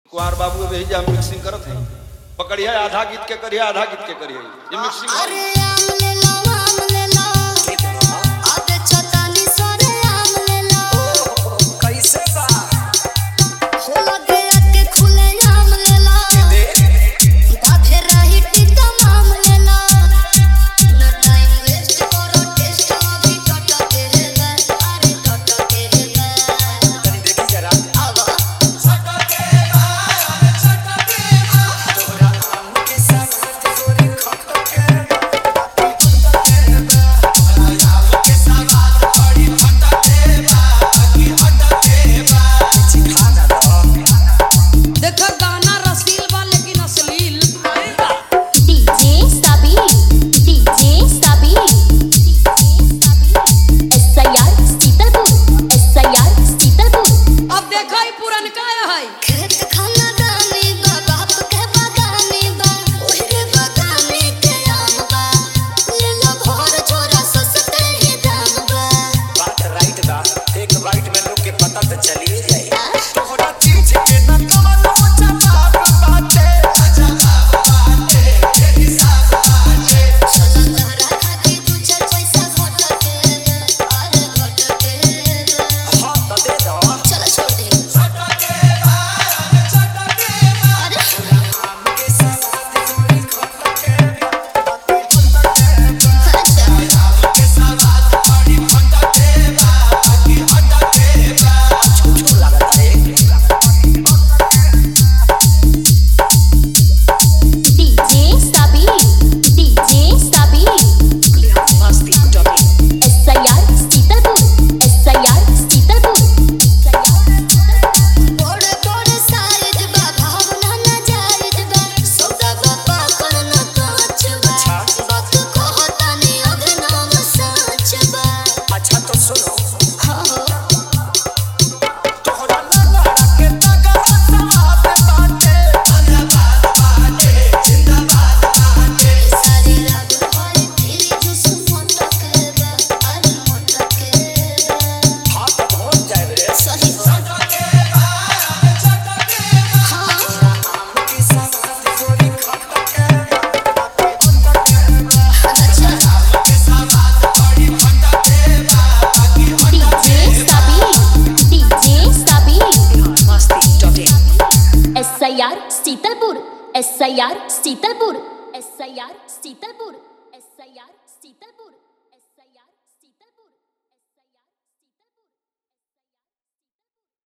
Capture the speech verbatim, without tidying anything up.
कुंवर बाबू अभी जा मिक्सिंग करत हैं पकड़िए आधा गीत के करिए आधा गीत के करिए ये मिक्सिंग अरे आम ले लो आम ले लो आधे चतानी सारे आम ले लो कैसे बा हो लगे के खुले आम ले लो बाधे रही टीका आम ले लो न टाइम वेस्ट करो टेस्ट अभी टट के है अरे टट के है तनी देखी जरा आवा S I R Sheetalpur S I R Sheetalpur S I R Sheetalpur.